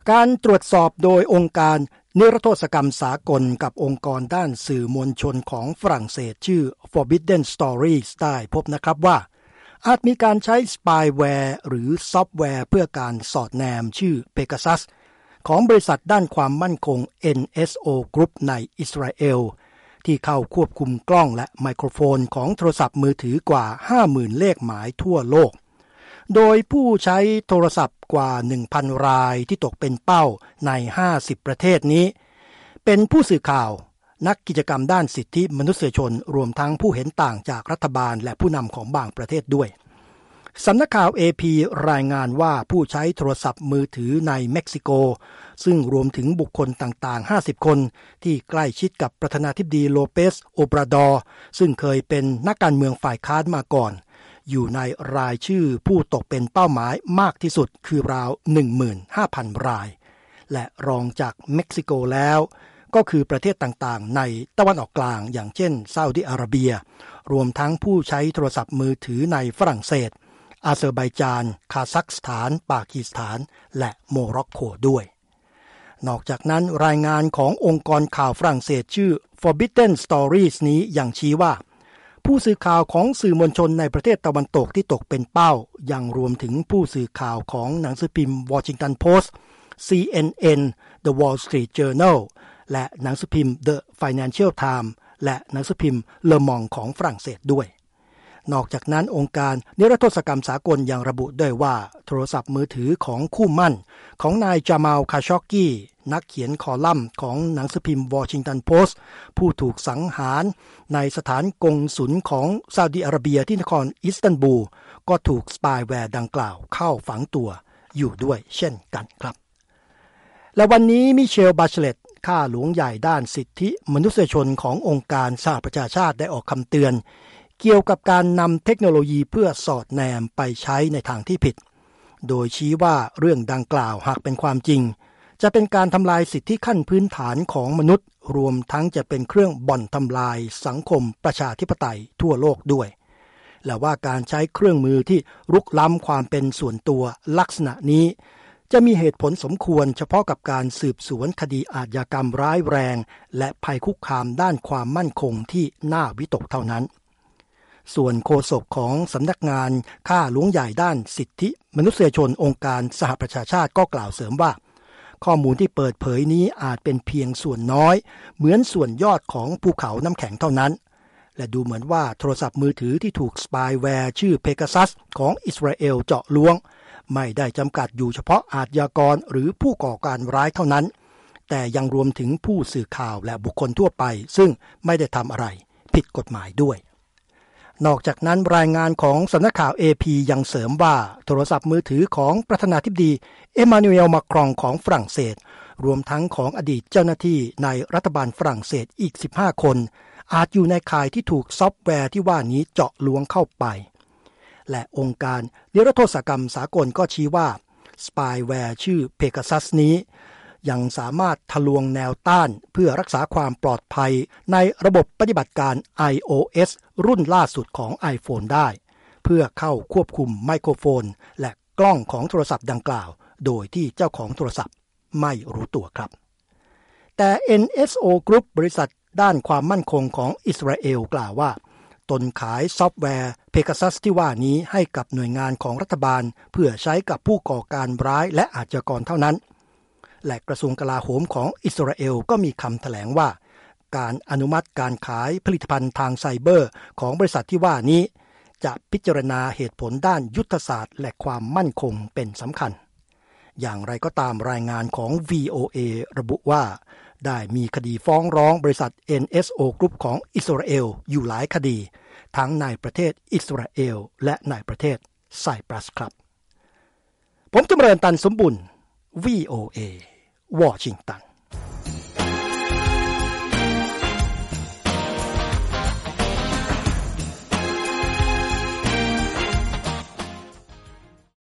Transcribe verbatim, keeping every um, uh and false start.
การตรวจสอบโดยองค์การนิรโทษกรรมสากลกับองค์กรด้านสื่อมวลชนของฝรั่งเศสชื่อ Forbidden Stories ได้พบนะครับว่าอาจมีการใช้สปายแวร์หรือซอฟต์แวร์เพื่อการสอดแนมชื่อ Pegasus ของบริษัทด้านความมั่นคง เอ็น เอส โอ Group ในอิสราเอลที่เข้าควบคุมกล้องและไมโครโฟนของโทรศัพท์มือถือกว่า ห้าหมื่น เลขหมายทั่วโลกโดยผู้ใช้โทรศัพท์กว่า หนึ่งพัน รายที่ตกเป็นเป้าในห้าสิบประเทศนี้เป็นผู้สื่อข่าวนักกิจกรรมด้านสิทธิมนุษยชนรวมทั้งผู้เห็นต่างจากรัฐบาลและผู้นำของบางประเทศด้วยสำนักข่าว เอ พี รายงานว่าผู้ใช้โทรศัพท์มือถือในเม็กซิโกซึ่งรวมถึงบุคคลต่างๆห้าสิบคนที่ใกล้ชิดกับประธานาธิบดีโลเปสโอบราดอร์ซึ่งเคยเป็นนักการเมืองฝ่ายค้านมาก่อนอยู่ในรายชื่อผู้ตกเป็นเป้าหมายมากที่สุดคือราว หนึ่งหมื่นห้าพัน รายและรองจากเม็กซิโกแล้วก็คือประเทศต่างๆในตะวันออกกลางอย่างเช่นซาอุดิอาระเบียรวมทั้งผู้ใช้โทรศัพท์มือถือในฝรั่งเศสอาเซอร์ไบจานคาซัคสถานปากีสถานและโมร็อกโกด้วยนอกจากนั้นรายงานขององค์กรข่าวฝรั่งเศสชื่อ Forbidden Stories นี้ยังชี้ว่าผู้สื่อข่าวของสื่อมวลชนในประเทศตะวันตกที่ตกเป็นเป้ายังรวมถึงผู้สื่อข่าวของหนังสือพิมพ์ Washington Post ซี เอ็น เอ็น The Wall Street Journal และหนังสือพิมพ์ The Financial Times และหนังสือพิมพ์ Le Monde ของฝรั่งเศสด้วยนอกจากนั้นองค์การนิรโทษกรรมสากลยังระบุด้วยว่าโทรศัพท์มือถือของคู่หมั้นของนายจามาลคาชอกกีนักเขียนคอลัมน์ของหนังสือพิมพ์ Washington Post ผู้ถูกสังหารในสถานกงสุลของซาอุดิอาระเบียที่นครอิสตันบูลก็ถูกสปายแวร์ดังกล่าวเข้าฝังตัวอยู่ด้วยเช่นกันครับและวันนี้มิเชลบาเชเลตข้าหลวงใหญ่ด้านสิทธิมนุษยชนขององค์การสหประชาชาติได้ออกคำเตือนเกี่ยวกับการนำเทคโนโลยีเพื่อสอดแนมไปใช้ในทางที่ผิดโดยชี้ว่าเรื่องดังกล่าวหากเป็นความจริงจะเป็นการทำลายสิทธิขั้นพื้นฐานของมนุษย์รวมทั้งจะเป็นเครื่องบ่อนทำลายสังคมประชาธิปไตยทั่วโลกด้วยและว่าการใช้เครื่องมือที่รุกล้ำความเป็นส่วนตัวลักษณะนี้จะมีเหตุผลสมควรเฉพาะกับการสืบสวนคดีอาชญากรรมร้ายแรงและภัยคุกคามด้านความมั่นคงที่น่าวิตกเท่านั้นส่วนโฆษกของสำนักงานข้าหลวงใหญ่ด้านสิทธิมนุษยชนองค์การสหประชาชาติก็กล่าวเสริมว่าข้อมูลที่เปิดเผยนี้อาจเป็นเพียงส่วนน้อยเหมือนส่วนยอดของภูเขาน้ำแข็งเท่านั้นและดูเหมือนว่าโทรศัพท์มือถือที่ถูกสปายแวร์ชื่อ Pegasus ของอิสราเอลเจาะล้วงไม่ได้จำกัดอยู่เฉพาะอาชญากรหรือผู้ก่อการร้ายเท่านั้นแต่ยังรวมถึงผู้สื่อข่าวและบุคคลทั่วไปซึ่งไม่ได้ทำอะไรผิดกฎหมายด้วยนอกจากนั้นรายงานของสำนักข่าว เอ พี ยังเสริมว่าโทรศัพท์มือถือของประธานาธิบดีเอมานูเอล มาครองของฝรั่งเศสรวมทั้งของอดีตเจ้าหน้าที่ในรัฐบาลฝรั่งเศสอีกสิบห้าคนอาจอยู่ในข่ายที่ถูกซอฟต์แวร์ที่ว่านี้เจาะล้วงเข้าไปและองค์การนิรโทษกรรมสากลก็ชี้ว่าสปายแวร์ชื่อ Pegasus นี้ยังสามารถทะลวงแนวต้านเพื่อรักษาความปลอดภัยในระบบปฏิบัติการ iOS รุ่นล่าสุดของ iPhone ได้เพื่อเข้าควบคุมไมโครโฟนและกล้องของโทรศัพท์ดังกล่าวโดยที่เจ้าของโทรศัพท์ไม่รู้ตัวครับแต่ เอ็น เอส โอ Group บริษัทด้านความมั่นคงของอิสราเอลกล่าวว่าตนขายซอฟต์แวร์ Pegasus ที่ว่านี้ให้กับหน่วยงานของรัฐบาลเพื่อใช้กับผู้ก่อการร้ายและอาชญากรเท่านั้นและกระทรวงกลาโหมของอิสราเอลก็มีคำแถลงว่าการอนุมัติการขายผลิตภัณฑ์ทางไซเบอร์ของบริษัทที่ว่านี้จะพิจารณาเหตุผลด้านยุทธศาสตร์และความมั่นคงเป็นสำคัญอย่างไรก็ตามรายงานของ วี โอ เอ ระบุว่าได้มีคดีฟ้องร้องบริษัท เอ็น เอส โอ Group ของอิสราเอลอยู่หลายคดีทั้งในประเทศอิสราเอลและในประเทศไซปรัสครับผมจำเริญตันสมบุญ วี โอ เอ วอชิงตัน